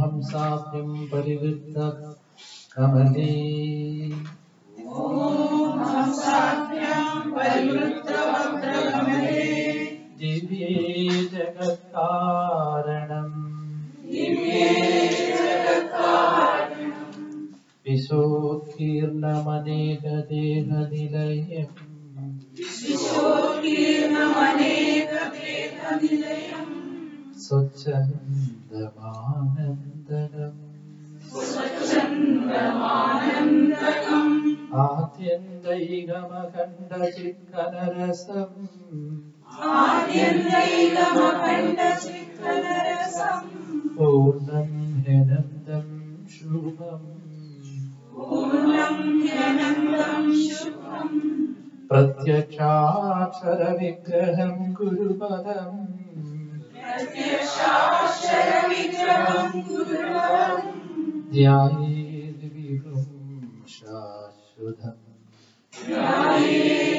ഹംസാഭ്യം പരിവൃത്ത കമലേ ദിവ്യേ ജഗത്കാരണം വിശോധീർണമനേകദേഹനിലയം സ്വച്ഛന്ദമാനന്ദനം ആദ്യന്തൈകമഖണ്ഡചിത്കനരസം പൂർണ്ണം ഹ്യനന്തം ശുഭം പ്രത്യക്ഷാക്ഷരവിഗ്രഹം ഗുരുപദം ധ്യായേത് വിഭും ശാശ്വതം